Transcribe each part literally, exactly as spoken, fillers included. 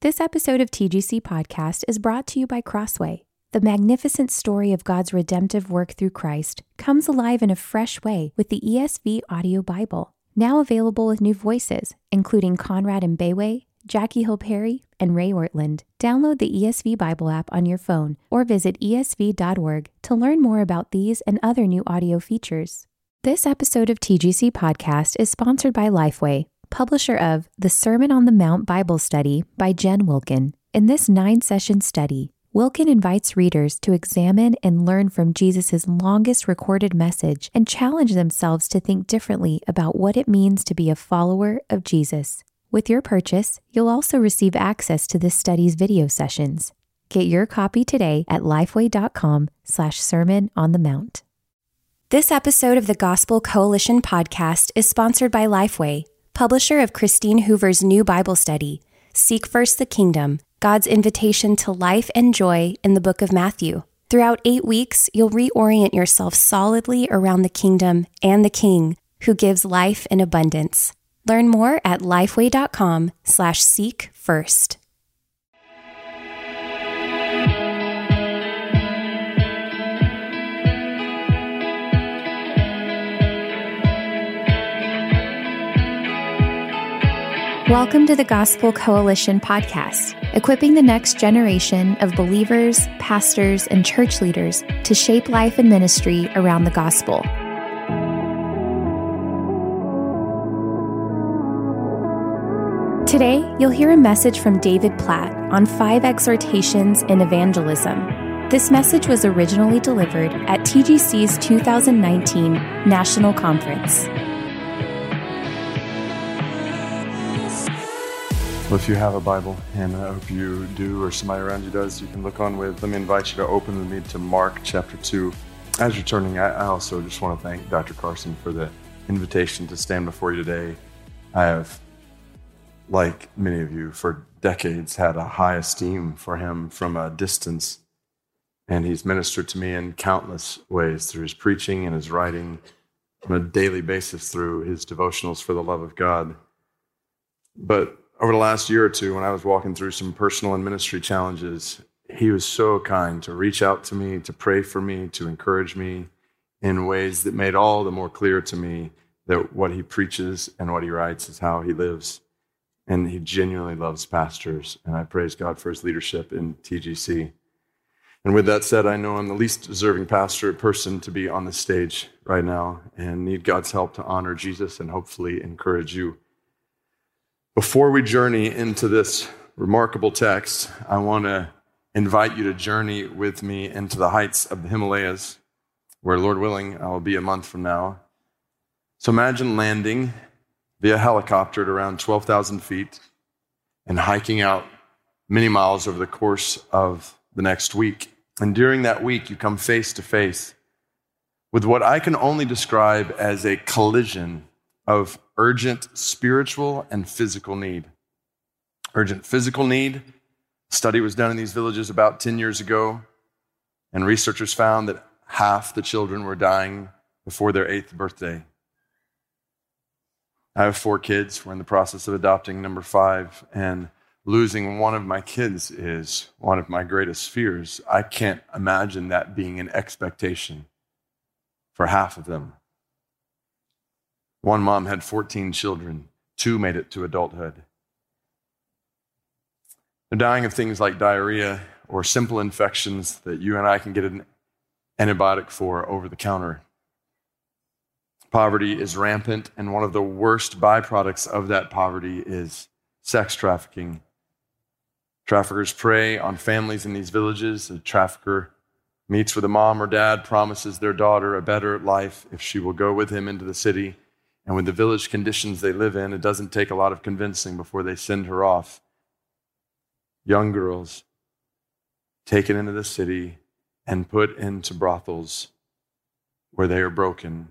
This episode of T G C Podcast is brought to you by Crossway. The magnificent story of God's redemptive work through Christ comes alive in a fresh way with the E S V Audio Bible, now available with new voices, including Conrad Mbewe, Jackie Hill Perry, and Ray Ortland. Download the E S V Bible app on your phone or visit E S V dot org to learn more about these and other new audio features. This episode of T G C Podcast is sponsored by Lifeway, publisher of The Sermon on the Mount Bible Study by Jen Wilkin. In this nine-session study, Wilkin invites readers to examine and learn from Jesus' longest recorded message and challenge themselves to think differently about what it means to be a follower of Jesus. With your purchase, you'll also receive access to this study's video sessions. Get your copy today at lifeway.com slash sermon on the mount. This episode of the Gospel Coalition podcast is sponsored by Lifeway, publisher of Christine Hoover's new Bible study, Seek First the Kingdom, God's Invitation to Life and Joy in the Book of Matthew. Throughout eight weeks, you'll reorient yourself solidly around the kingdom and the King, who gives life in abundance. Learn more at lifeway.com slash seek first. Welcome to the Gospel Coalition podcast, equipping the next generation of believers, pastors, and church leaders to shape life and ministry around the gospel. Today, you'll hear a message from David Platt on five exhortations in evangelism. This message was originally delivered at T G C's two thousand nineteen National Conference. Well, if you have a Bible, and I hope you do, or somebody around you does, you can look on with. Let me invite you to open with me to Mark chapter two. As you're turning, I also just want to thank Doctor Carson for the invitation to stand before you today. I have, like many of you, for decades had a high esteem for him from a distance, and he's ministered to me in countless ways through his preaching and his writing on a daily basis through his devotionals for the love of God. But over the last year or two, when I was walking through some personal and ministry challenges, he was so kind to reach out to me, to pray for me, to encourage me in ways that made all the more clear to me that what he preaches and what he writes is how he lives. And he genuinely loves pastors, and I praise God for his leadership in T G C. And with that said, I know I'm the least deserving pastor person to be on the stage right now and need God's help to honor Jesus and hopefully encourage you. Before we journey into this remarkable text, I want to invite you to journey with me into the heights of the Himalayas, where, Lord willing, I will be a month from now. So imagine landing via helicopter at around twelve thousand feet and hiking out many miles over the course of the next week. And during that week, you come face to face with what I can only describe as a collision of urgent spiritual and physical need. Urgent physical need. A study was done in these villages about ten years ago, and researchers found that half the children were dying before their eighth birthday. I have four kids. We're in the process of adopting number five, and losing one of my kids is one of my greatest fears. I can't imagine that being an expectation for half of them. One mom had fourteen children. Two made it to adulthood. They're dying of things like diarrhea or simple infections that you and I can get an antibiotic for over the counter. Poverty is rampant, and one of the worst byproducts of that poverty is sex trafficking. Traffickers prey on families in these villages. A trafficker meets with a mom or dad, promises their daughter a better life if she will go with him into the city. And with the village conditions they live in, it doesn't take a lot of convincing before they send her off. Young girls taken into the city and put into brothels where they are broken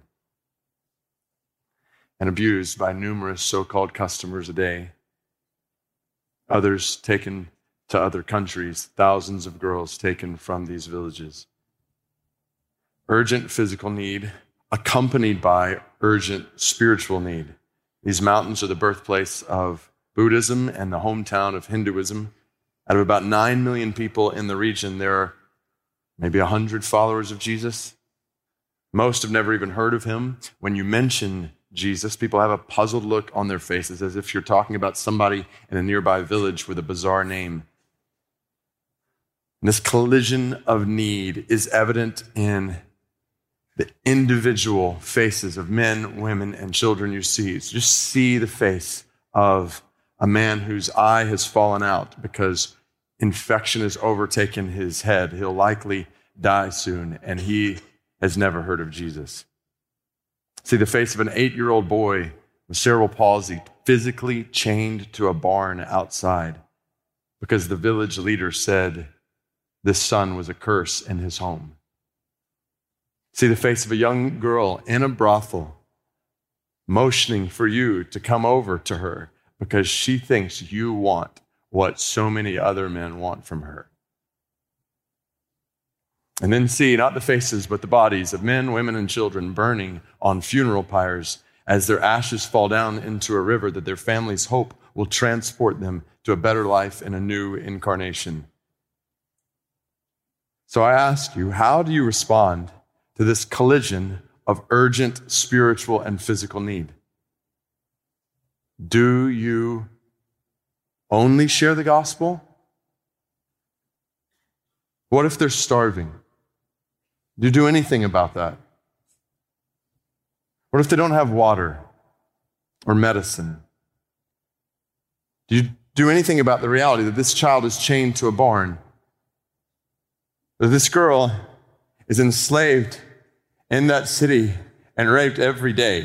and abused by numerous so-called customers a day. Others taken to other countries, thousands of girls taken from these villages. Urgent physical need accompanied by urgent spiritual need. These mountains are the birthplace of Buddhism and the hometown of Hinduism. Out of about nine million people in the region, there are maybe one hundred followers of Jesus. Most have never even heard of him. When you mention Jesus, people have a puzzled look on their faces as if you're talking about somebody in a nearby village with a bizarre name. And this collision of need is evident in the individual faces of men, women, and children you see. So just see the face of a man whose eye has fallen out because infection has overtaken his head. He'll likely die soon, and he has never heard of Jesus. See the face of an eight-year-old boy with cerebral palsy physically chained to a barn outside because the village leader said this son was a curse in his home. See the face of a young girl in a brothel motioning for you to come over to her because she thinks you want what so many other men want from her. And then see not the faces, but the bodies of men, women, and children burning on funeral pyres as their ashes fall down into a river that their families hope will transport them to a better life in a new incarnation. So I ask you, how do you respond to this collision of urgent spiritual and physical need? Do you only share the gospel? What if they're starving? Do you do anything about that? What if they don't have water or medicine? Do you do anything about the reality that this child is chained to a barn? That this girl is enslaved in that city and raped every day?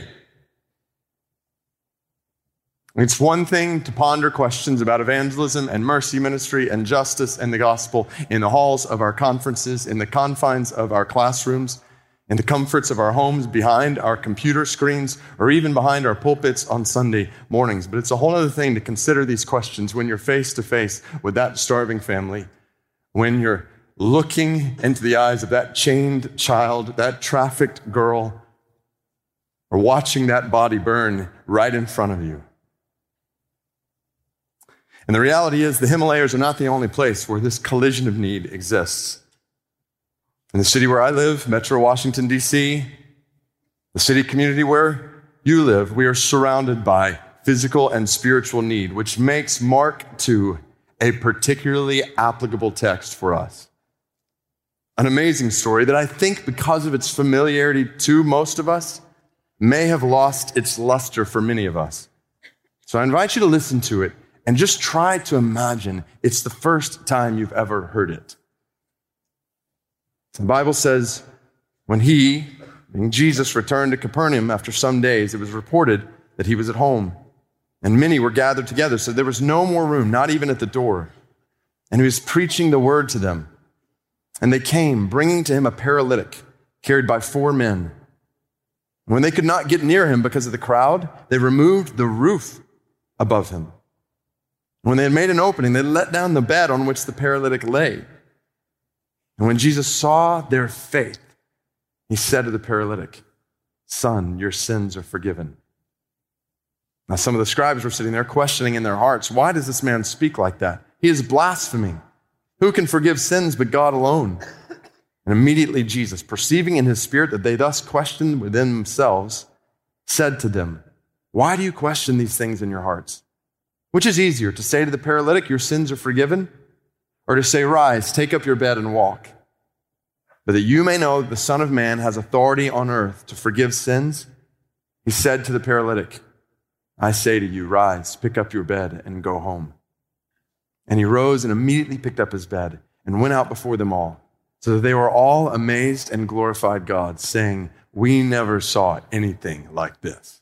It's one thing to ponder questions about evangelism and mercy ministry and justice and the gospel in the halls of our conferences, in the confines of our classrooms, in the comforts of our homes, behind our computer screens, or even behind our pulpits on Sunday mornings. But it's a whole other thing to consider these questions when you're face to face with that starving family, when you're looking into the eyes of that chained child, that trafficked girl, or watching that body burn right in front of you. And the reality is the Himalayas are not the only place where this collision of need exists. In the city where I live, Metro Washington, D C, the city community where you live, we are surrounded by physical and spiritual need, which makes Mark two a particularly applicable text for us. An amazing story that I think, because of its familiarity to most of us, may have lost its luster for many of us. So I invite you to listen to it and just try to imagine it's the first time you've ever heard it. The Bible says, when he, being Jesus, returned to Capernaum after some days, it was reported that he was at home, and many were gathered together, so there was no more room, not even at the door. And he was preaching the word to them. And they came, bringing to him a paralytic carried by four men. When they could not get near him because of the crowd, they removed the roof above him. When they had made an opening, they let down the bed on which the paralytic lay. And when Jesus saw their faith, he said to the paralytic, "Son, your sins are forgiven." Now some of the scribes were sitting there questioning in their hearts, why does this man speak like that? He is blaspheming. Who can forgive sins but God alone? And immediately Jesus, perceiving in his spirit that they thus questioned within themselves, said to them, "Why do you question these things in your hearts? Which is easier, to say to the paralytic, 'Your sins are forgiven,' or to say, 'Rise, take up your bed and walk'? But that you may know that the Son of Man has authority on earth to forgive sins," he said to the paralytic, "I say to you, rise, pick up your bed and go home." And he rose and immediately picked up his bed and went out before them all, so that they were all amazed and glorified God, saying, "We never saw anything like this."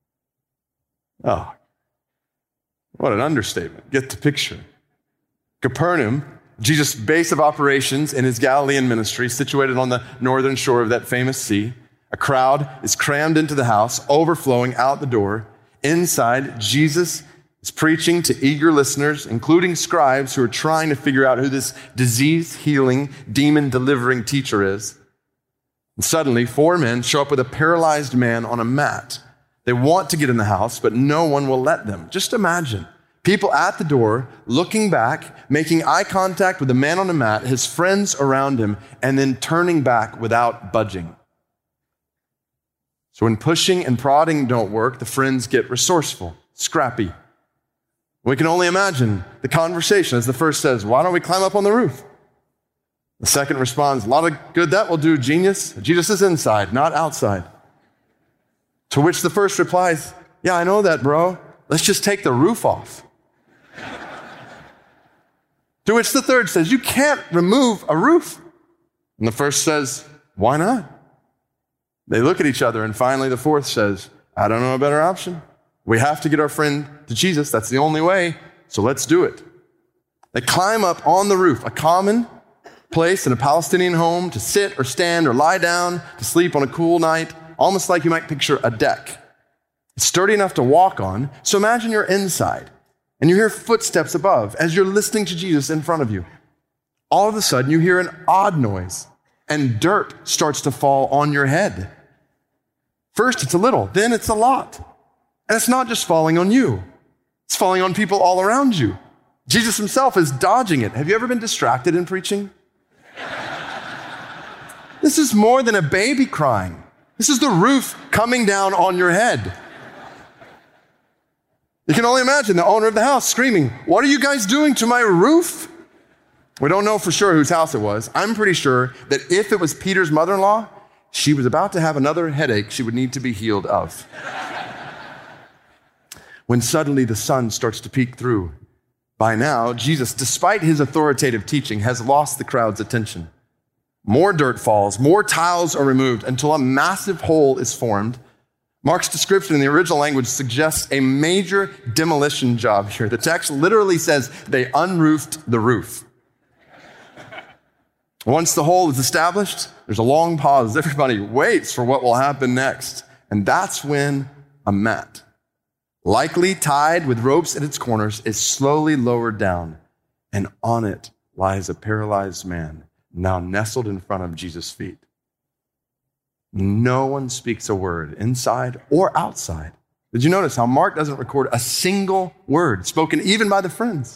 Oh, what an understatement. Get the picture. Capernaum, Jesus' base of operations in his Galilean ministry, situated on the northern shore of that famous sea. A crowd is crammed into the house, overflowing out the door. Inside, Jesus is preaching to eager listeners, including scribes who are trying to figure out who this disease-healing, demon-delivering teacher is. And suddenly, four men show up with a paralyzed man on a mat. They want to get in the house, but no one will let them. Just imagine People at the door, looking back, making eye contact with the man on the mat, his friends around him, and then turning back without budging. So when pushing and prodding don't work, the friends get resourceful, scrappy. We can only imagine the conversation as the first says, "Why don't we climb up on the roof?" The second responds, "A lot of good that will do, genius. Jesus is inside, not outside." To which the first replies, "Yeah, I know that, bro. Let's just take the roof off." To which the third says, "You can't remove a roof." And the first says, "Why not?" They look at each other, and finally the fourth says, "I don't know a better option. We have to get our friend to Jesus. That's the only way, so let's do it." They climb up on the roof, a common place in a Palestinian home to sit or stand or lie down, to sleep on a cool night, almost like you might picture a deck. It's sturdy enough to walk on, so imagine you're inside, and you hear footsteps above as you're listening to Jesus in front of you. All of a sudden, you hear an odd noise, and dirt starts to fall on your head. First, it's a little, then it's a lot. And it's not just falling on you. It's falling on people all around you. Jesus himself is dodging it. Have you ever been distracted in preaching? This is more than a baby crying. This is the roof coming down on your head. You can only imagine the owner of the house screaming, "What are you guys doing to my roof?" We don't know for sure whose house it was. I'm pretty sure that if it was Peter's mother-in-law, she was about to have another headache she would need to be healed of. When suddenly the sun starts to peek through. By now, Jesus, despite his authoritative teaching, has lost the crowd's attention. More dirt falls, more tiles are removed until a massive hole is formed. Mark's description in the original language suggests a major demolition job here. The text literally says they unroofed the roof. Once the hole is established, there's a long pause. Everybody waits for what will happen next. And that's when a mat, likely tied with ropes at its corners, is slowly lowered down. And on it lies a paralyzed man, now nestled in front of Jesus' feet. No one speaks a word, inside or outside. Did you notice how Mark doesn't record a single word spoken even by the friends?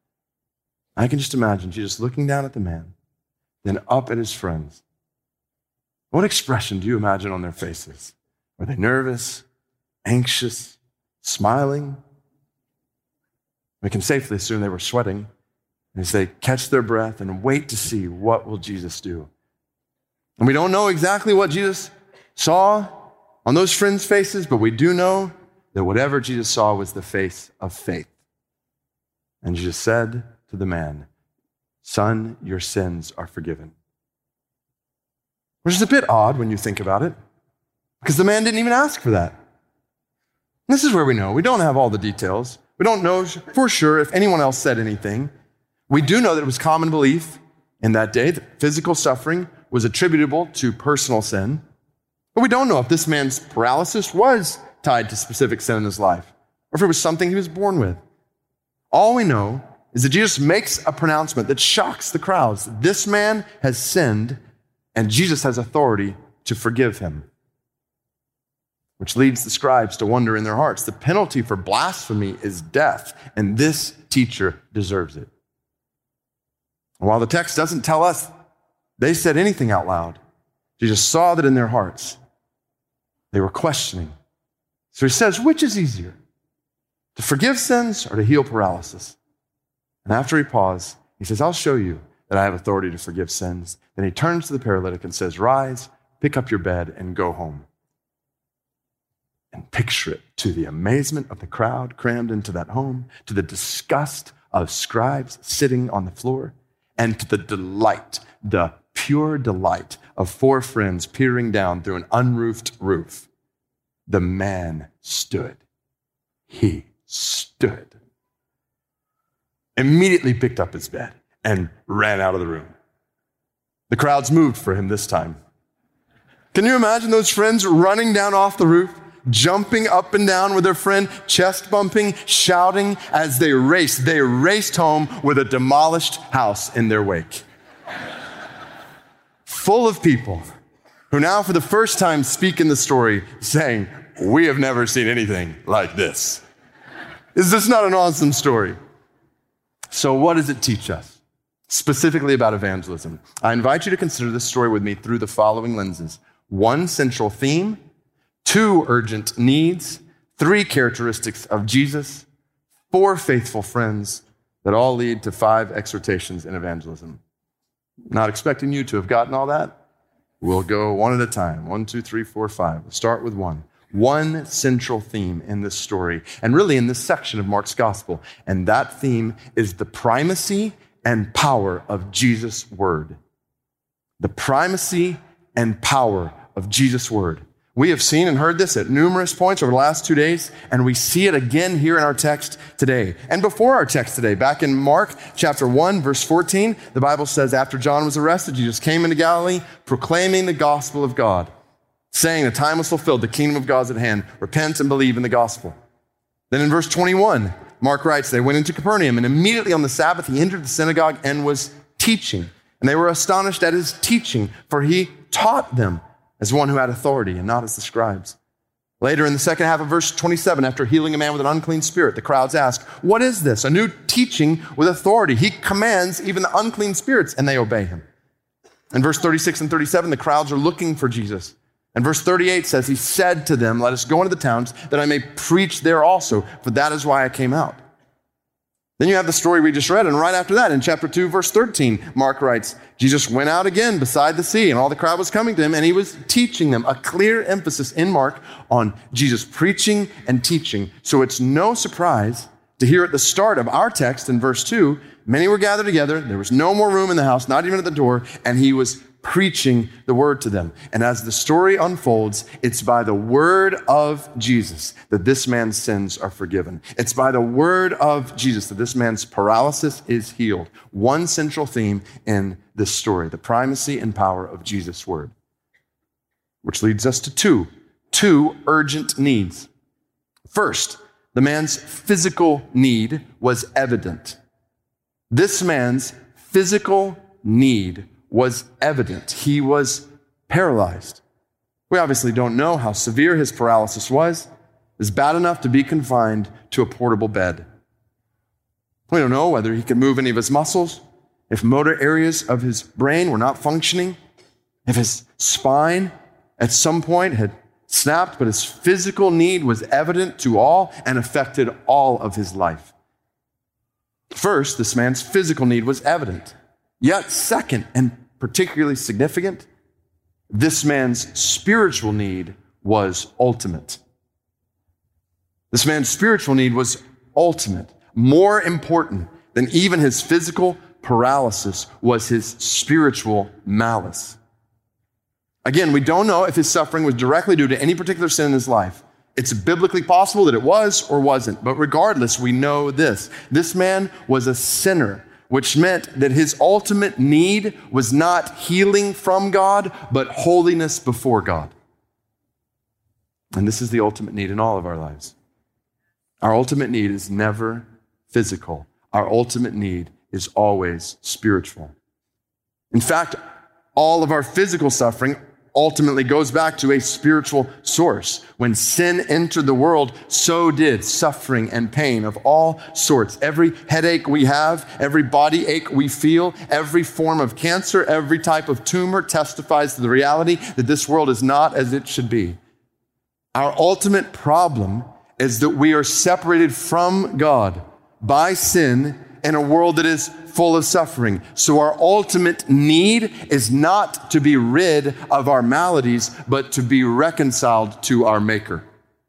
I can just imagine Jesus looking down at the man, then up at his friends. What expression do you imagine on their faces? Were they nervous, anxious, smiling? We can safely assume they were sweating as they catch their breath and wait to see what will Jesus do. And we don't know exactly what Jesus saw on those friends' faces, but we do know that whatever Jesus saw was the face of faith. And Jesus said to the man, "Son, your sins are forgiven." Which is a bit odd when you think about it, because the man didn't even ask for that. And this is where we know. We don't have all the details. We don't know for sure if anyone else said anything. We do know that it was common belief in that day that physical suffering was attributable to personal sin. But we don't know if this man's paralysis was tied to specific sin in his life, or if it was something he was born with. All we know is that Jesus makes a pronouncement that shocks the crowds. This man has sinned, and Jesus has authority to forgive him. Which leads the scribes to wonder in their hearts, the penalty for blasphemy is death, and this teacher deserves it. And while the text doesn't tell us they said anything out loud, Jesus saw that in their hearts they were questioning. So he says, which is easier, to forgive sins or to heal paralysis? And after he paused, he says, I'll show you that I have authority to forgive sins. Then he turns to the paralytic and says, rise, pick up your bed, and go home. And picture it, to the amazement of the crowd crammed into that home, to the disgust of scribes sitting on the floor, and to the delight, the pure delight of four friends peering down through an unroofed roof. The man stood. He stood. Immediately picked up his bed and ran out of the room. The crowds moved for him this time. Can you imagine those friends running down off the roof, jumping up and down with their friend, chest bumping, shouting as they raced. They raced home with a demolished house in their wake. Full of people who now for the first time speak in the story saying, we have never seen anything like this. Is this not an awesome story? So what does it teach us, specifically about evangelism? I invite you to consider this story with me through the following lenses. One central theme, two urgent needs, three characteristics of Jesus, four faithful friends that all lead to five exhortations in evangelism. Not expecting you to have gotten all that. We'll go one at a time. One, two, three, four, five. We'll start with one. One central theme in this story, and really in this section of Mark's gospel, and that theme is the primacy and power of Jesus' word. The primacy and power of Jesus' word. We have seen and heard this at numerous points over the last two days, and we see it again here in our text today. And before our text today, back in Mark chapter one, verse fourteen, the Bible says, after John was arrested, Jesus came into Galilee, proclaiming the gospel of God, saying the time was fulfilled, the kingdom of God is at hand. Repent and believe in the gospel. Then in verse twenty-one, Mark writes, they went into Capernaum, and immediately on the Sabbath, he entered the synagogue and was teaching. And they were astonished at his teaching, for he taught them as one who had authority and not as the scribes. Later in the second half of verse twenty-seven, after healing a man with an unclean spirit, the crowds ask, what is this? A new teaching with authority. He commands even the unclean spirits, and they obey him. In verse thirty-six and thirty-seven, the crowds are looking for Jesus. And verse thirty-eight says, he said to them, let us go into the towns that I may preach there also, for that is why I came out. Then you have the story we just read, and right after that, in chapter two, verse thirteen, Mark writes, Jesus went out again beside the sea, and all the crowd was coming to him, and he was teaching them. A clear emphasis in Mark on Jesus preaching and teaching. So it's no surprise to hear at the start of our text in verse two, many were gathered together, there was no more room in the house, not even at the door, and he was preaching the word to them. And as the story unfolds, it's by the word of Jesus that this man's sins are forgiven. It's by the word of Jesus that this man's paralysis is healed. One central theme in this story, the primacy and power of Jesus' word. Which leads us to two, two urgent needs. First, the man's physical need was evident. This man's physical need was evident. He was paralyzed. We obviously don't know how severe his paralysis was. It was bad enough to be confined to a portable bed. We don't know whether he could move any of his muscles, if motor areas of his brain were not functioning, if his spine at some point had snapped, but his physical need was evident to all and affected all of his life. First, this man's physical need was evident. Yet second, and particularly significant, this man's spiritual need was ultimate. This man's spiritual need was ultimate. More important than even his physical paralysis was his spiritual malice. Again, we don't know if his suffering was directly due to any particular sin in his life. It's biblically possible that it was or wasn't, but regardless, we know this. This man was a sinner, which meant that his ultimate need was not healing from God, but holiness before God. And this is the ultimate need in all of our lives. Our ultimate need is never physical. Our ultimate need is always spiritual. In fact, all of our physical suffering ultimately goes back to a spiritual source. When sin entered the world, so did suffering and pain of all sorts. Every headache we have, every body ache we feel, every form of cancer, every type of tumor testifies to the reality that this world is not as it should be. Our ultimate problem is that we are separated from God by sin in a world that is full of suffering. So our ultimate need is not to be rid of our maladies, but to be reconciled to our Maker.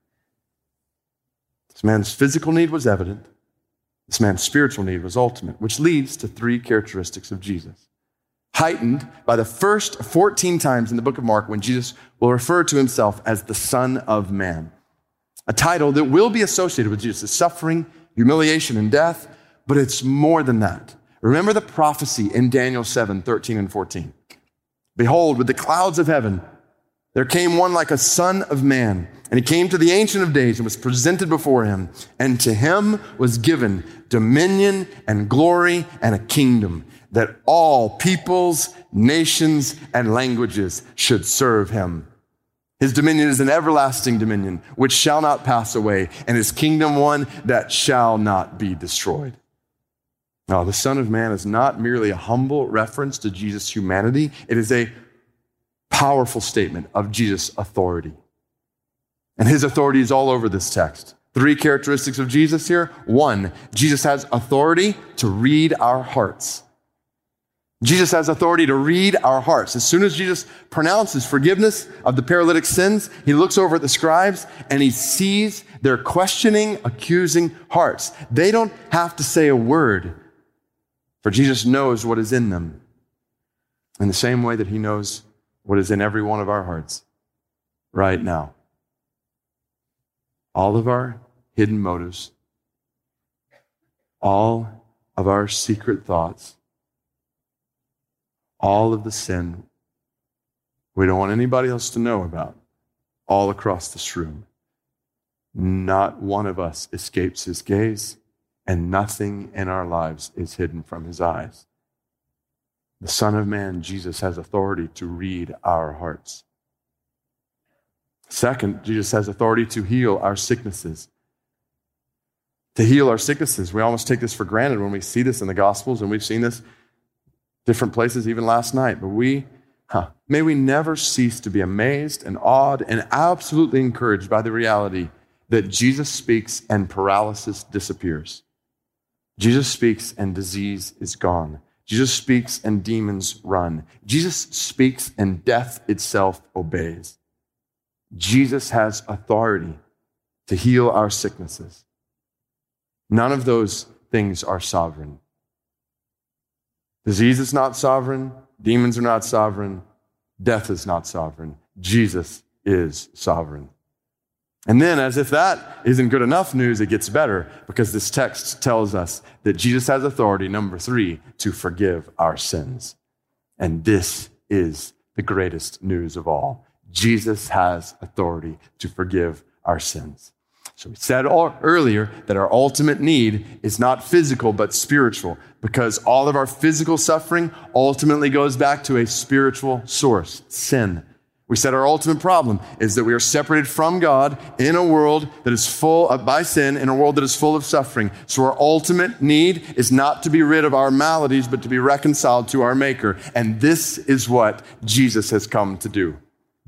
This man's physical need was evident. This man's spiritual need was ultimate, which leads to three characteristics of Jesus, heightened by the first fourteen times in the book of Mark when Jesus will refer to himself as the Son of Man, a title that will be associated with Jesus' suffering, humiliation, and death, but it's more than that. Remember the prophecy in Daniel seven, thirteen and fourteen. Behold, with the clouds of heaven, there came one like a son of man, and he came to the Ancient of Days and was presented before him, and to him was given dominion and glory and a kingdom, that all peoples, nations, and languages should serve him. His dominion is an everlasting dominion, which shall not pass away, and his kingdom one that shall not be destroyed. Now, the Son of Man is not merely a humble reference to Jesus' humanity. It is a powerful statement of Jesus' authority. And his authority is all over this text. Three characteristics of Jesus here. One, Jesus has authority to read our hearts. Jesus has authority to read our hearts. As soon as Jesus pronounces forgiveness of the paralytic's sins, he looks over at the scribes and he sees their questioning, accusing hearts. They don't have to say a word, for Jesus knows what is in them in the same way that he knows what is in every one of our hearts right now. All of our hidden motives, all of our secret thoughts, all of the sin we don't want anybody else to know about, all across this room. Not one of us escapes his gaze, and nothing in our lives is hidden from his eyes. The Son of Man, Jesus, has authority to read our hearts. Second, Jesus has authority to heal our sicknesses. To heal our sicknesses. We almost take this for granted when we see this in the Gospels, and we've seen this different places even last night. But we, huh, may we never cease to be amazed and awed and absolutely encouraged by the reality that Jesus speaks and paralysis disappears. Jesus speaks and disease is gone. Jesus speaks and demons run. Jesus speaks and death itself obeys. Jesus has authority to heal our sicknesses. None of those things are sovereign. Disease is not sovereign. Demons are not sovereign. Death is not sovereign. Jesus is sovereign. And then, as if that isn't good enough news, it gets better, because this text tells us that Jesus has authority, number three, to forgive our sins. And this is the greatest news of all. Jesus has authority to forgive our sins. So we said earlier that our ultimate need is not physical, but spiritual, because all of our physical suffering ultimately goes back to a spiritual source, sin. We said our ultimate problem is that we are separated from God in a world that is full of, by sin, in a world that is full of suffering. So our ultimate need is not to be rid of our maladies, but to be reconciled to our Maker. And this is what Jesus has come to do.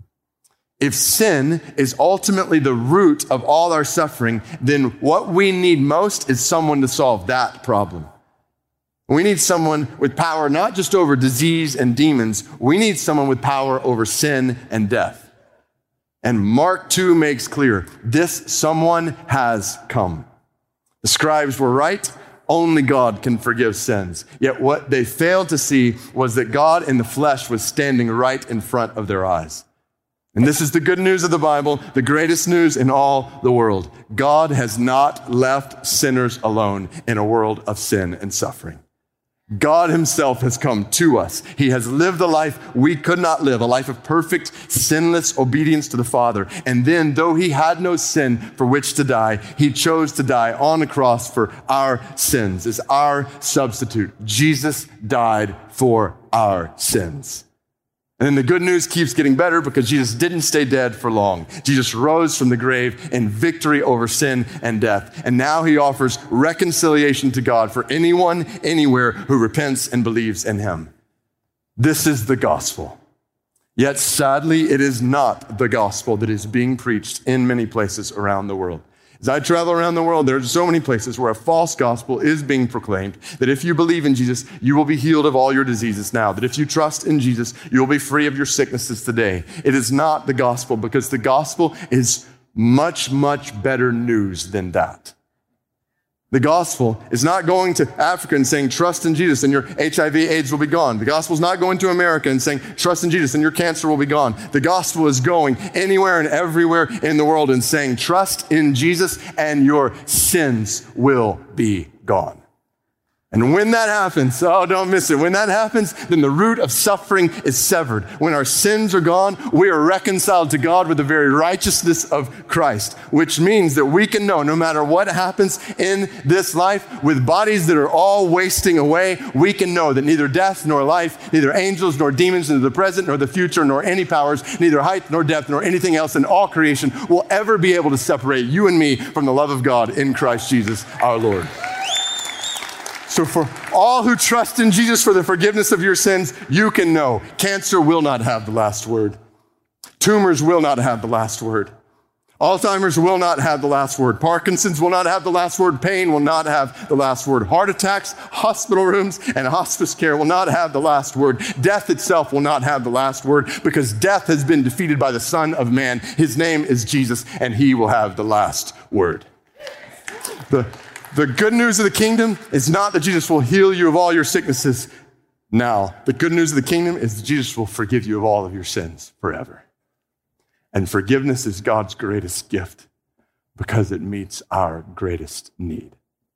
If sin is ultimately the root of all our suffering, then what we need most is someone to solve that problem. We need someone with power not just over disease and demons. We need someone with power over sin and death. And Mark two makes clear, this someone has come. The scribes were right. Only God can forgive sins. Yet what they failed to see was that God in the flesh was standing right in front of their eyes. And this is the good news of the Bible, the greatest news in all the world. God has not left sinners alone in a world of sin and suffering. God himself has come to us. He has lived a life we could not live, a life of perfect, sinless obedience to the Father. And then, though he had no sin for which to die, he chose to die on the cross for our sins, as our substitute. Jesus died for our sins. And then the good news keeps getting better, because Jesus didn't stay dead for long. Jesus rose from the grave in victory over sin and death. And now he offers reconciliation to God for anyone, anywhere who repents and believes in him. This is the gospel. Yet sadly, it is not the gospel that is being preached in many places around the world. As I travel around the world, there are so many places where a false gospel is being proclaimed, that if you believe in Jesus, you will be healed of all your diseases now. That if you trust in Jesus, you will be free of your sicknesses today. It is not the gospel, because the gospel is much, much better news than that. The gospel is not going to Africa and saying, trust in Jesus and your H I V AIDS will be gone. The gospel is not going to America and saying, trust in Jesus and your cancer will be gone. The gospel is going anywhere and everywhere in the world and saying, trust in Jesus and your sins will be gone. And when that happens, oh, don't miss it. When that happens, then the root of suffering is severed. When our sins are gone, we are reconciled to God with the very righteousness of Christ, which means that we can know no matter what happens in this life, with bodies that are all wasting away, we can know that neither death nor life, neither angels nor demons, neither the present nor the future, nor any powers, neither height nor depth, nor anything else in all creation will ever be able to separate you and me from the love of God in Christ Jesus our Lord. So for all who trust in Jesus for the forgiveness of your sins, you can know cancer will not have the last word. Tumors will not have the last word. Alzheimer's will not have the last word. Parkinson's will not have the last word. Pain will not have the last word. Heart attacks, hospital rooms, and hospice care will not have the last word. Death itself will not have the last word because death has been defeated by the Son of Man. His name is Jesus, and he will have the last word. The The good news of the kingdom is not that Jesus will heal you of all your sicknesses now. The good news of the kingdom is that Jesus will forgive you of all of your sins forever. And forgiveness is God's greatest gift because it meets our greatest need.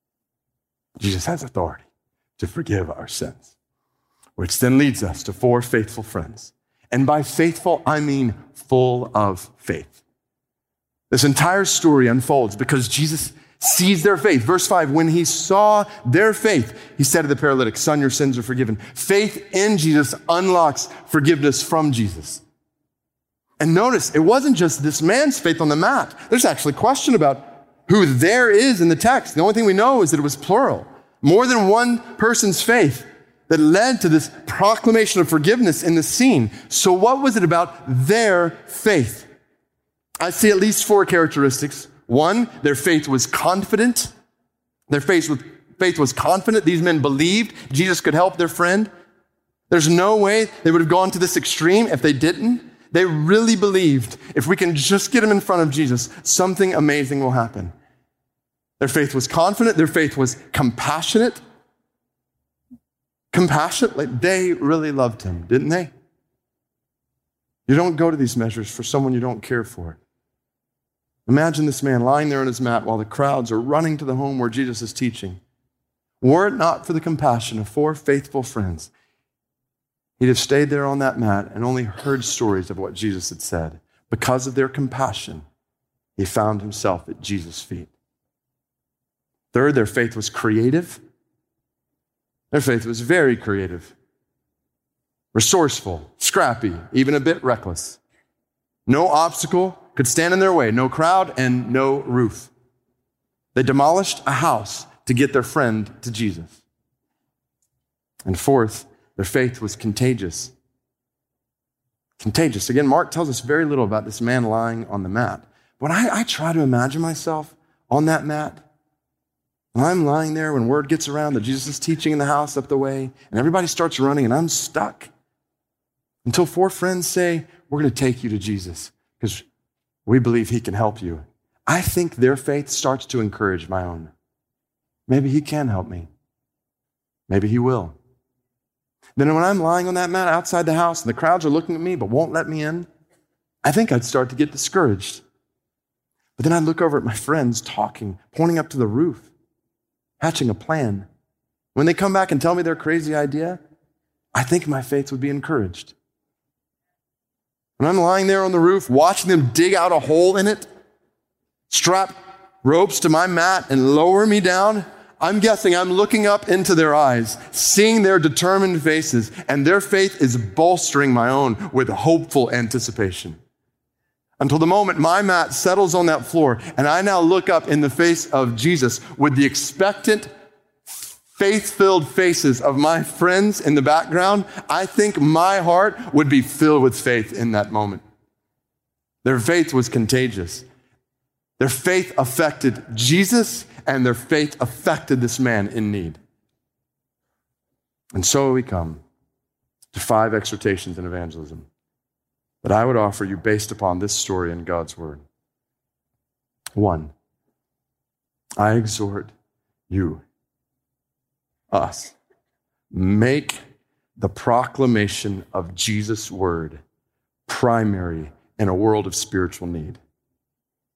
Jesus has authority to forgive our sins, which then leads us to four faithful friends. And by faithful, I mean full of faith. This entire story unfolds because Jesus sees their faith. Verse five, when he saw their faith, he said to the paralytic, son, your sins are forgiven. Faith in Jesus unlocks forgiveness from Jesus. And notice, it wasn't just this man's faith on the mat. There's actually a question about who there is in the text. The only thing we know is that it was plural. More than one person's faith that led to this proclamation of forgiveness in the scene. So what was it about their faith? I see at least four characteristics. One, their faith was confident. Their faith was, faith was confident. These men believed Jesus could help their friend. There's no way they would have gone to this extreme if they didn't. They really believed if we can just get them in front of Jesus, something amazing will happen. Their faith was confident. Their faith was compassionate. Compassionate, like they really loved him, didn't they? You don't go to these measures for someone you don't care for. Imagine this man lying there on his mat while the crowds are running to the home where Jesus is teaching. Were it not for the compassion of four faithful friends, he'd have stayed there on that mat and only heard stories of what Jesus had said. Because of their compassion, he found himself at Jesus' feet. Third, their faith was creative. Their faith was very creative, resourceful, scrappy, even a bit reckless. No obstacle could stand in their way, no crowd and no roof. They demolished a house to get their friend to Jesus. And fourth, their faith was contagious. Contagious. Again, Mark tells us very little about this man lying on the mat. When I, I try to imagine myself on that mat, when I'm lying there, when word gets around that Jesus is teaching in the house up the way, and everybody starts running and I'm stuck, until four friends say, we're going to take you to Jesus because we believe he can help you. I think their faith starts to encourage my own. Maybe he can help me. Maybe he will. Then when I'm lying on that mat outside the house and the crowds are looking at me but won't let me in, I think I'd start to get discouraged. But then I'd look over at my friends talking, pointing up to the roof, hatching a plan. When they come back and tell me their crazy idea, I think my faith would be encouraged. When I'm lying there on the roof, watching them dig out a hole in it, strap ropes to my mat and lower me down, I'm guessing I'm looking up into their eyes, seeing their determined faces, and their faith is bolstering my own with hopeful anticipation. Until the moment my mat settles on that floor, and I now look up in the face of Jesus with the expectant, faith-filled faces of my friends in the background, I think my heart would be filled with faith in that moment. Their faith was contagious. Their faith affected Jesus, and their faith affected this man in need. And so we come to five exhortations in evangelism that I would offer you based upon this story in God's word. One, I exhort you, us, make the proclamation of Jesus' word primary in a world of spiritual need.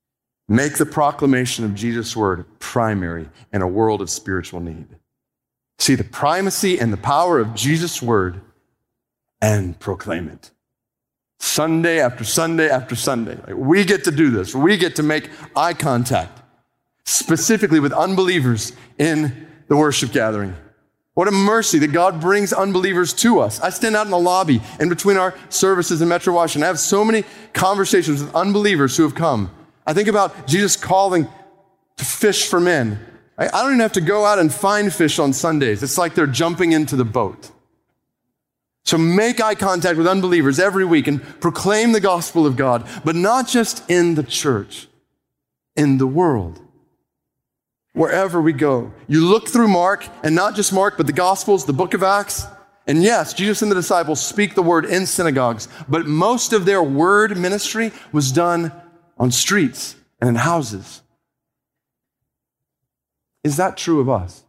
Make the proclamation of Jesus' word primary in a world of spiritual need. See the primacy and the power of Jesus' word and proclaim it. Sunday after Sunday after Sunday. Like, we get to do this. We get to make eye contact, specifically with unbelievers in the worship gathering. What a mercy that God brings unbelievers to us. I stand out in the lobby in between our services in Metro Washington. I have so many conversations with unbelievers who have come. I think about Jesus calling to fish for men. I don't even have to go out and find fish on Sundays. It's like they're jumping into the boat. So make eye contact with unbelievers every week and proclaim the gospel of God, but not just in the church, in the world. Wherever we go. You look through Mark, and not just Mark, but the Gospels, the book of Acts. And yes, Jesus and the disciples speak the word in synagogues, but most of their word ministry was done on streets and in houses. Is that true of us?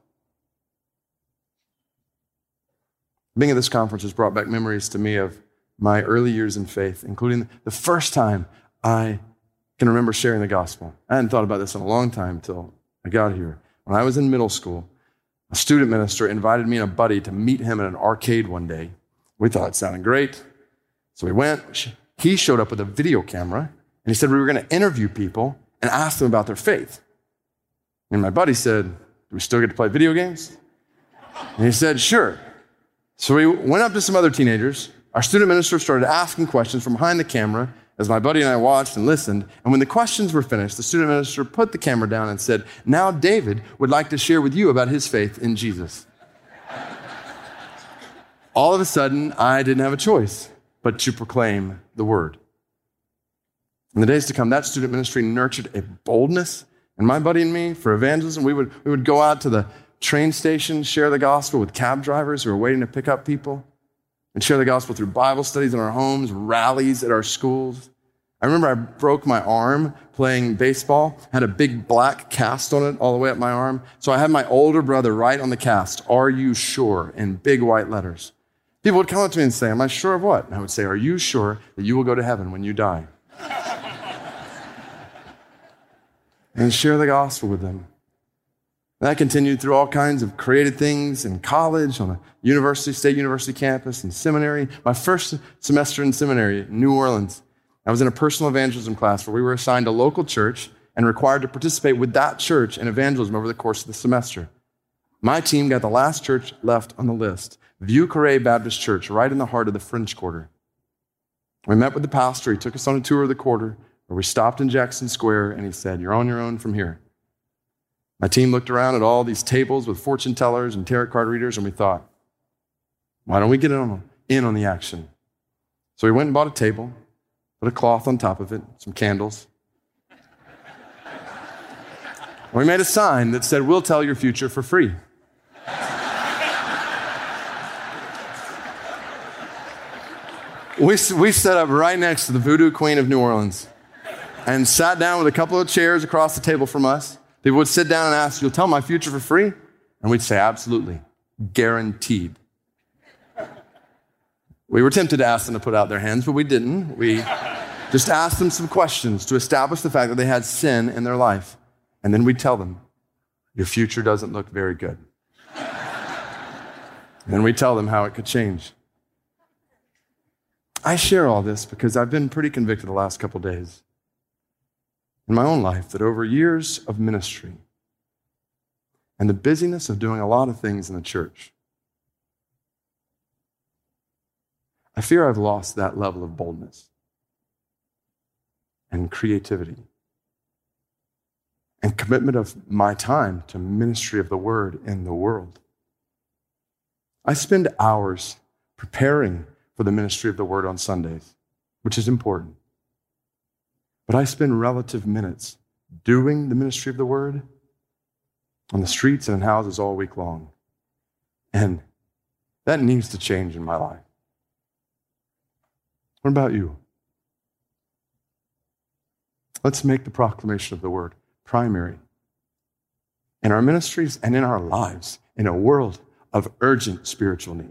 Being at this conference has brought back memories to me of my early years in faith, including the first time I can remember sharing the gospel. I hadn't thought about this in a long time until I got here. When I was in middle school, a student minister invited me and a buddy to meet him at an arcade one day. We thought it sounded great. So we went. He showed up with a video camera, and he said we were going to interview people and ask them about their faith. And my buddy said, do we still get to play video games? And he said, sure. So we went up to some other teenagers. Our student minister started asking questions from behind the camera as my buddy and I watched and listened. And when the questions were finished, the student minister put the camera down and said, now David would like to share with you about his faith in Jesus. All of a sudden, I didn't have a choice but to proclaim the word. In the days to come, that student ministry nurtured a boldness in my buddy and me for evangelism. We would, we would go out to the train station, share the gospel with cab drivers who were waiting to pick up people, and share the gospel through Bible studies in our homes, rallies at our schools. I remember I broke my arm playing baseball, had a big black cast on it all the way up my arm. So I had my older brother write on the cast, "Are you sure?" in big white letters. People would come up to me and say, "Am I sure of what?" And I would say, "Are you sure that you will go to heaven when you die?" And share the gospel with them. That continued through all kinds of creative things in college, on a university, state university campus, and seminary. My first semester in seminary in New Orleans, I was in a personal evangelism class where we were assigned a local church and required to participate with that church in evangelism over the course of the semester. My team got the last church left on the list, Vieux Carré Baptist Church, right in the heart of the French Quarter. We met with the pastor. He took us on a tour of the quarter, where we stopped in Jackson Square, and he said, "You're on your own from here." My team looked around at all these tables with fortune tellers and tarot card readers, and we thought, why don't we get in on, in on the action? So we went and bought a table, put a cloth on top of it, some candles. We made a sign that said, "We'll tell your future for free." we, we set up right next to the Voodoo Queen of New Orleans and sat down with a couple of chairs across the table from us. People would sit down and ask, "You'll tell my future for free?" And we'd say, "Absolutely, guaranteed." We were tempted to ask them to put out their hands, but we didn't. We just asked them some questions to establish the fact that they had sin in their life. And then we'd tell them, "Your future doesn't look very good." And then we'd tell them how it could change. I share all this because I've been pretty convicted the last couple days in my own life that over years of ministry and the busyness of doing a lot of things in the church, I fear I've lost that level of boldness and creativity and commitment of my time to ministry of the word in the world. I spend hours preparing for the ministry of the word on Sundays, which is important. But I spend relative minutes doing the ministry of the word on the streets and in houses all week long. And that needs to change in my life. What about you? Let's make the proclamation of the word primary in our ministries and in our lives in a world of urgent spiritual need.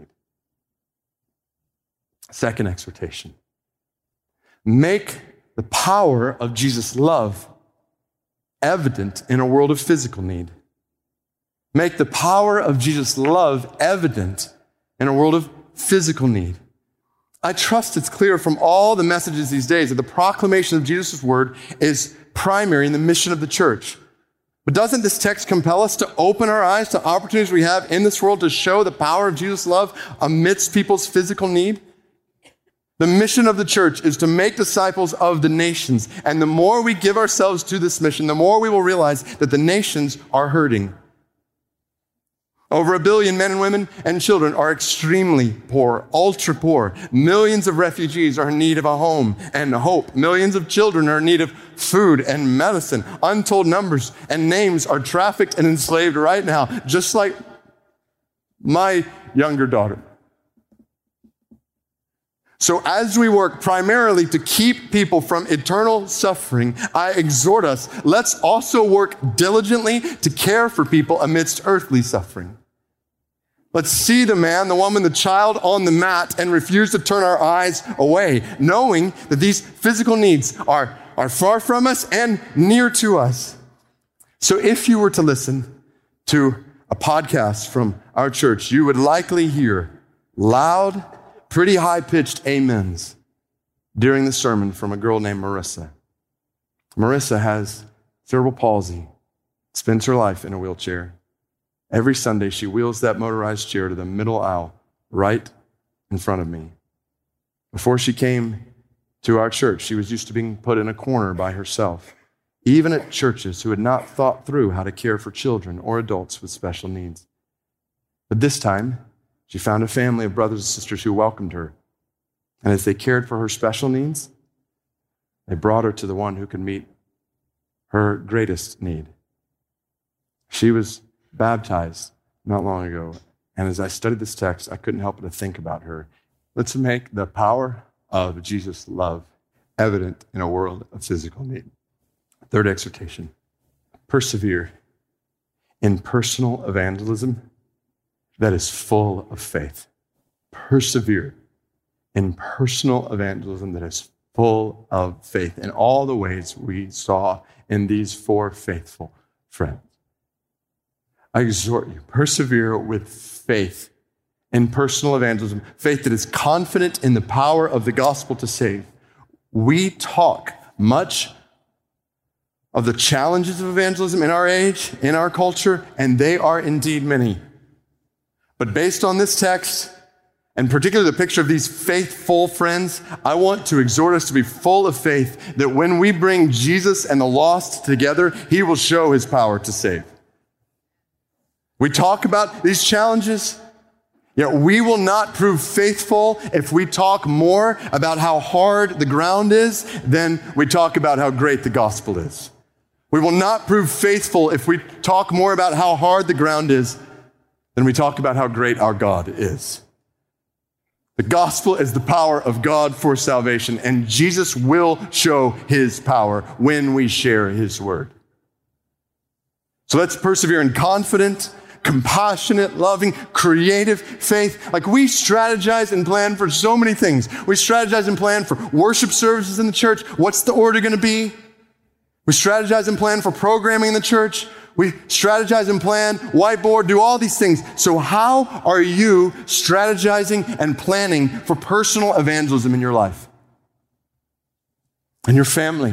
Second exhortation. Make the power of Jesus' love evident in a world of physical need. Make the power of Jesus' love evident in a world of physical need. I trust it's clear from all the messages these days that the proclamation of Jesus' word is primary in the mission of the church. But doesn't this text compel us to open our eyes to opportunities we have in this world to show the power of Jesus' love amidst people's physical need? The mission of the church is to make disciples of the nations. And the more we give ourselves to this mission, the more we will realize that the nations are hurting. Over a billion men and women and children are extremely poor, ultra poor. Millions of refugees are in need of a home and hope. Millions of children are in need of food and medicine. Untold numbers and names are trafficked and enslaved right now, just like my younger daughter. So as we work primarily to keep people from eternal suffering, I exhort us, let's also work diligently to care for people amidst earthly suffering. Let's see the man, the woman, the child on the mat and refuse to turn our eyes away, knowing that these physical needs are, are far from us and near to us. So if you were to listen to a podcast from our church, you would likely hear loud, pretty high-pitched amens during the sermon from a girl named Marissa. Marissa has cerebral palsy, spends her life in a wheelchair. Every Sunday, she wheels that motorized chair to the middle aisle right in front of me. Before she came to our church, she was used to being put in a corner by herself, even at churches who had not thought through how to care for children or adults with special needs. But this time, she found a family of brothers and sisters who welcomed her. And as they cared for her special needs, they brought her to the one who could meet her greatest need. She was baptized not long ago. And as I studied this text, I couldn't help but to think about her. Let's make the power of Jesus' love evident in a world of physical need. Third exhortation, persevere in personal evangelism that is full of faith. Persevere in personal evangelism that is full of faith in all the ways we saw in these four faithful friends. I exhort you, persevere with faith in personal evangelism, faith that is confident in the power of the gospel to save. We talk much of the challenges of evangelism in our age, in our culture, and they are indeed many. But based on this text, and particularly the picture of these faithful friends, I want to exhort us to be full of faith that when we bring Jesus and the lost together, he will show his power to save. We talk about these challenges, yet we will not prove faithful if we talk more about how hard the ground is than we talk about how great the gospel is. We will not prove faithful if we talk more about how hard the ground is than we talk about how great our God is. The gospel is the power of God for salvation, and Jesus will show his power when we share his word. So let's persevere in confident, compassionate, loving, creative faith. Like we strategize and plan for so many things. We strategize and plan for worship services in the church. What's the order going to be? We strategize and plan for programming in the church. We strategize and plan, whiteboard, do all these things. So how are you strategizing and planning for personal evangelism in your life? In your family?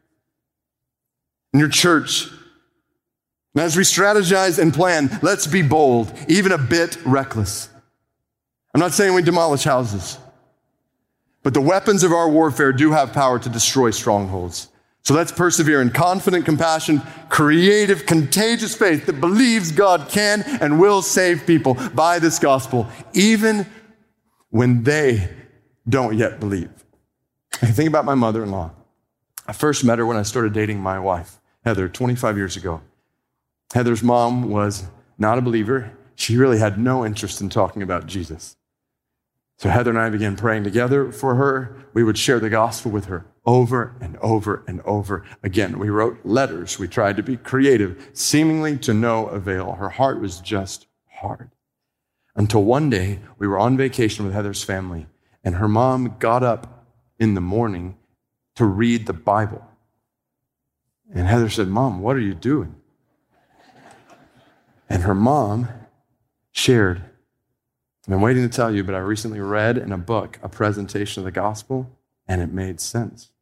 In your church? And as we strategize and plan, let's be bold, even a bit reckless. I'm not saying we demolish houses, but the weapons of our warfare do have power to destroy strongholds. So let's persevere in confident compassion, creative, contagious faith that believes God can and will save people by this gospel, even when they don't yet believe. I think about my mother-in-law. I first met her when I started dating my wife, Heather, twenty-five years ago. Heather's mom was not a believer. She really had no interest in talking about Jesus. So Heather and I began praying together for her. We would share the gospel with her over and over and over again. We wrote letters. We tried to be creative, seemingly to no avail. Her heart was just hard. Until one day, we were on vacation with Heather's family, and her mom got up in the morning to read the Bible. And Heather said, "Mom, what are you doing?" And her mom shared, I've been waiting to tell you, but I recently read in a book a presentation of the gospel, and it made sense.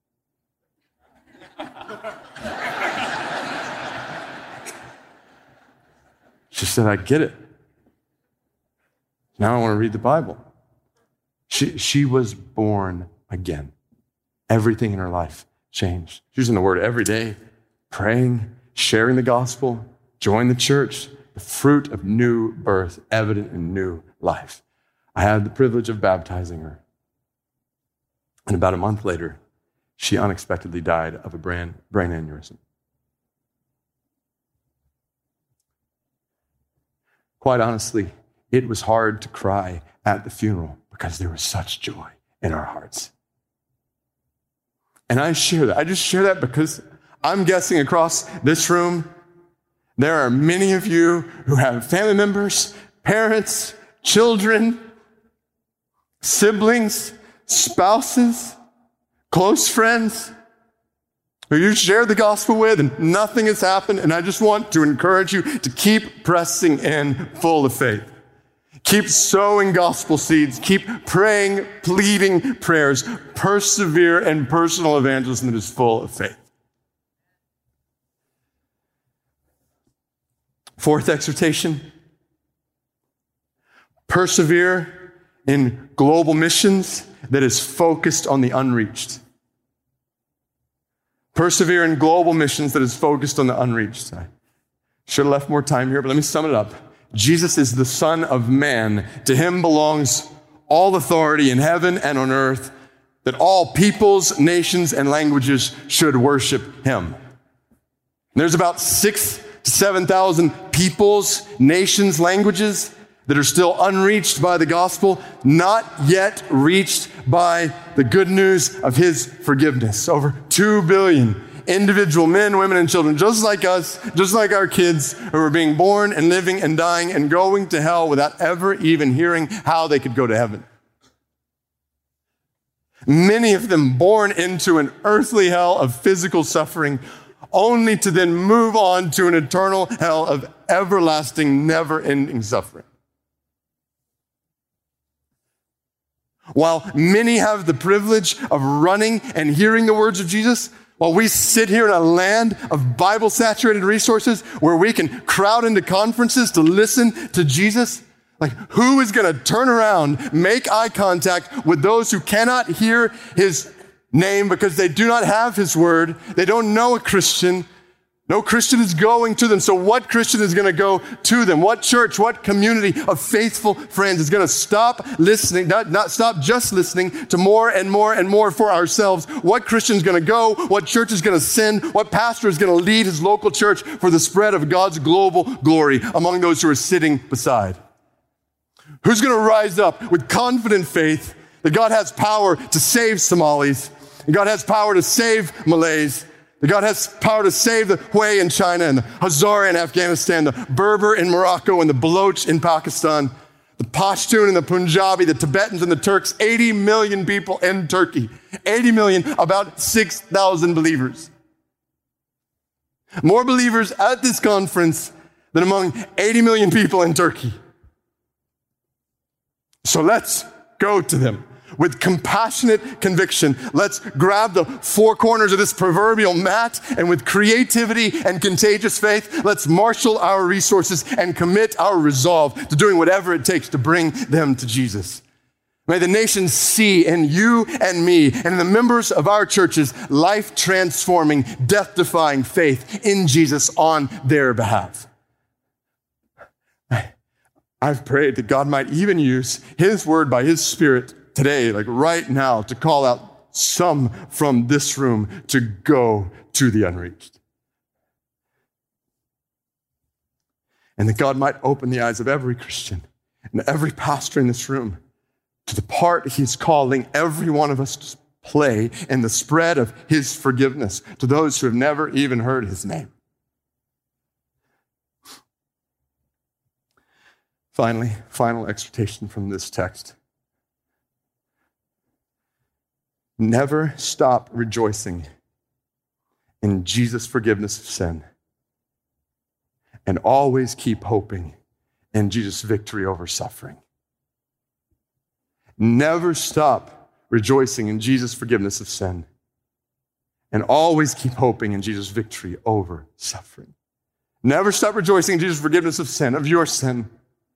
She said, I get it. Now I want to read the Bible. She, she was born again. Everything in her life changed. She's using the word every day, praying, sharing the gospel, join the church, the fruit of new birth, evident in new life. I had the privilege of baptizing her. And about a month later, she unexpectedly died of a brain, brain aneurysm. Quite honestly, it was hard to cry at the funeral because there was such joy in our hearts. And I share that. I just share that because I'm guessing across this room, there are many of you who have family members, parents, children, siblings, spouses, close friends who you share the gospel with and nothing has happened. And I just want to encourage you to keep pressing in full of faith. Keep sowing gospel seeds. Keep praying, pleading prayers. Persevere in personal evangelism that is full of faith. Fourth exhortation, persevere in global missions that is focused on the unreached. Persevere in global missions that is focused on the unreached. I should have left more time here, but let me sum it up. Jesus is the Son of Man. To him belongs all authority in heaven and on earth, that all peoples, nations, and languages should worship him. And there's about six to seven thousand peoples, nations, languages that are still unreached by the gospel, not yet reached by the good news of his forgiveness. Over two billion individual men, women, and children, just like us, just like our kids, who are being born and living and dying and going to hell without ever even hearing how they could go to heaven. Many of them born into an earthly hell of physical suffering, only to then move on to an eternal hell of everlasting, never-ending suffering. While many have the privilege of running and hearing the words of Jesus, while we sit here in a land of Bible-saturated resources where we can crowd into conferences to listen to Jesus, like who is going to turn around, make eye contact with those who cannot hear his name because they do not have his word, they don't know a Christian? No Christian is going to them. So what Christian is going to go to them? What church, what community of faithful friends is going to stop listening, not, not stop just listening to more and more and more for ourselves? What Christian is going to go? What church is going to send? What pastor is going to lead his local church for the spread of God's global glory among those who are sitting beside? Who's going to rise up with confident faith that God has power to save Somalis, and God has power to save Malays, that God has power to save the Hui in China and the Hazara in Afghanistan, the Berber in Morocco and the Baloch in Pakistan, the Pashtun and the Punjabi, the Tibetans and the Turks, eighty million people in Turkey. eighty million, about six thousand believers. More believers at this conference than among eighty million people in Turkey. So let's go to them. With compassionate conviction, let's grab the four corners of this proverbial mat, and with creativity and contagious faith, let's marshal our resources and commit our resolve to doing whatever it takes to bring them to Jesus. May the nations see in you and me and in the members of our churches life-transforming, death-defying faith in Jesus on their behalf. I've prayed that God might even use his word by his Spirit today, like right now, to call out some from this room to go to the unreached. And that God might open the eyes of every Christian and every pastor in this room to the part he's calling every one of us to play in the spread of his forgiveness to those who have never even heard his name. Finally, final exhortation from this text. Never stop rejoicing in Jesus' forgiveness of sin. and always keep hoping in Jesus' victory over suffering. Never stop rejoicing in Jesus' forgiveness of sin, and always keep hoping in Jesus' victory over suffering. Never stop rejoicing in Jesus' forgiveness of sin, of your sin,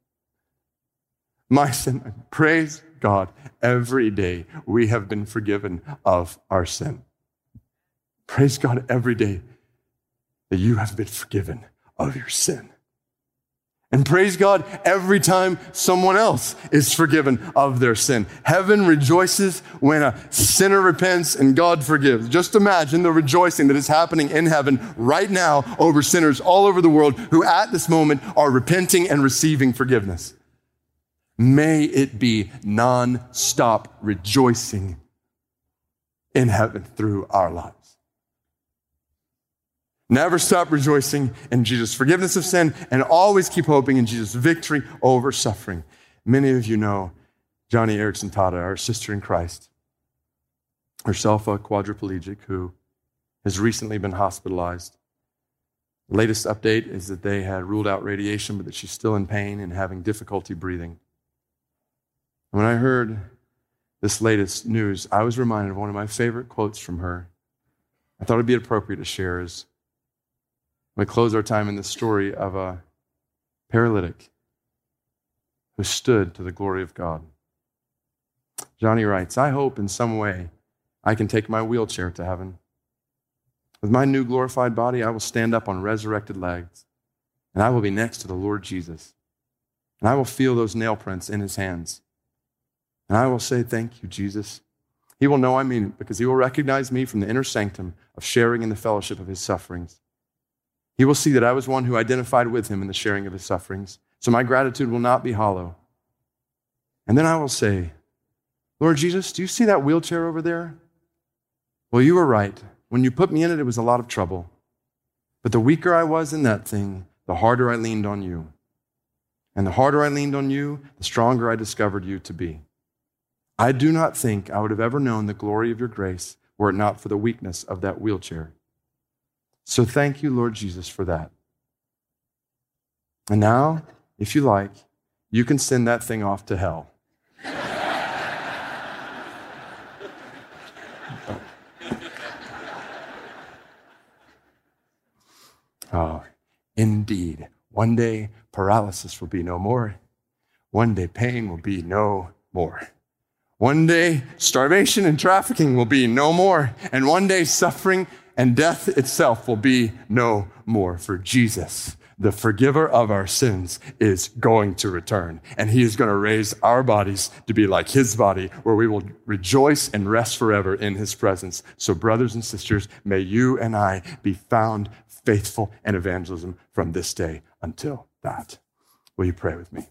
my sin. Praise God, every day we have been forgiven of our sin. Praise God every day that you have been forgiven of your sin. And praise God every time someone else is forgiven of their sin. Heaven rejoices when a sinner repents and God forgives. Just imagine the rejoicing that is happening in heaven right now over sinners all over the world who at this moment are repenting and receiving forgiveness. May it be non-stop rejoicing in heaven through our lives. Never stop rejoicing in Jesus' forgiveness of sin, and always keep hoping in Jesus' victory over suffering. Many of you know Johnny Erickson Tata, our sister in Christ, herself a quadriplegic who has recently been hospitalized. The latest update is that they had ruled out radiation, but that she's still in pain and having difficulty breathing. When I heard this latest news, I was reminded of one of my favorite quotes from her. I thought it'd be appropriate to share as we close our time in the story of a paralytic who stood to the glory of God. Johnny writes, I hope in some way I can take my wheelchair to heaven. With my new glorified body, I will stand up on resurrected legs, and I will be next to the Lord Jesus. And I will feel those nail prints in his hands. And I will say, thank you, Jesus. He will know I mean it because he will recognize me from the inner sanctum of sharing in the fellowship of his sufferings. He will see that I was one who identified with him in the sharing of his sufferings. So my gratitude will not be hollow. And then I will say, Lord Jesus, do you see that wheelchair over there? Well, you were right. When you put me in it, it was a lot of trouble. But the weaker I was in that thing, the harder I leaned on you. And the harder I leaned on you, the stronger I discovered you to be. I do not think I would have ever known the glory of your grace were it not for the weakness of that wheelchair. So thank you, Lord Jesus, for that. And now, if you like, you can send that thing off to hell. Oh, indeed. One day, paralysis will be no more. One day, pain will be no more. One day, starvation and trafficking will be no more. And one day, suffering and death itself will be no more. For Jesus, the forgiver of our sins, is going to return. And he is going to raise our bodies to be like his body, where we will rejoice and rest forever in his presence. So brothers and sisters, may you and I be found faithful in evangelism from this day until that. Will you pray with me?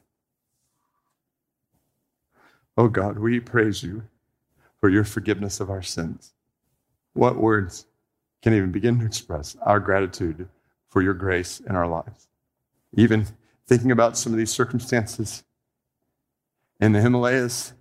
Oh God, we praise you for your forgiveness of our sins. What words can even begin to express our gratitude for your grace in our lives? Even thinking about some of these circumstances in the Himalayas,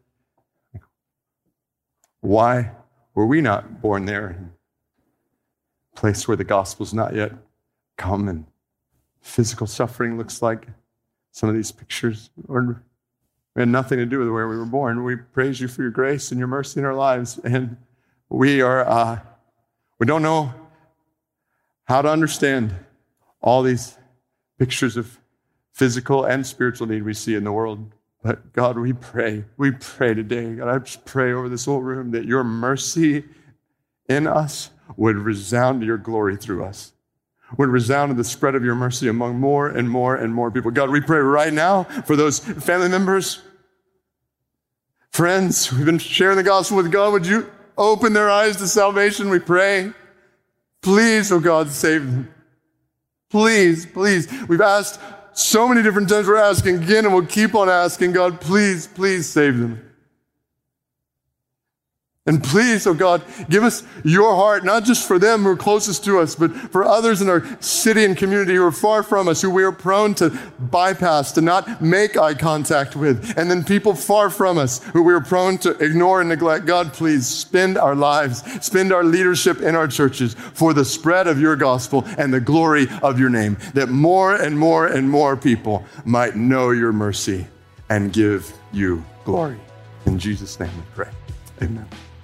why were we not born there? A place where the gospel's not yet come and physical suffering looks like some of these pictures. Lord, we had nothing to do with where we were born. We praise you for your grace and your mercy in our lives. And we are, uh, we don't know how to understand all these pictures of physical and spiritual need we see in the world. But God, we pray, we pray today, God, I just pray over this whole room that your mercy in us would resound to your glory through us, would resound to the spread of your mercy among more and more and more people. God, we pray right now for those family members, friends who've been sharing the gospel with God. Would you open their eyes to salvation, we pray. Please, oh God, save them. Please, please. We've asked so many different times. We're asking again, and we'll keep on asking. God, please, please save them. And please, oh God, give us your heart, not just for them who are closest to us, but for others in our city and community who are far from us, who we are prone to bypass, to not make eye contact with. And then people far from us who we are prone to ignore and neglect. God, please spend our lives, spend our leadership in our churches for the spread of your gospel and the glory of your name, that more and more and more people might know your mercy and give you glory. In Jesus' name we pray. Amen.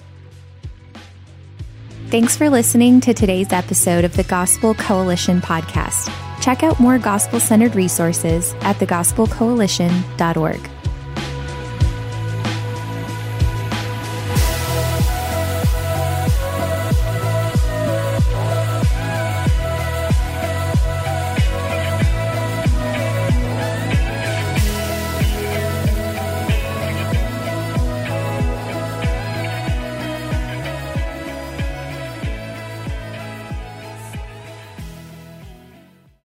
Thanks for listening to today's episode of the Gospel Coalition podcast. Check out more gospel-centered resources at the gospel coalition dot org.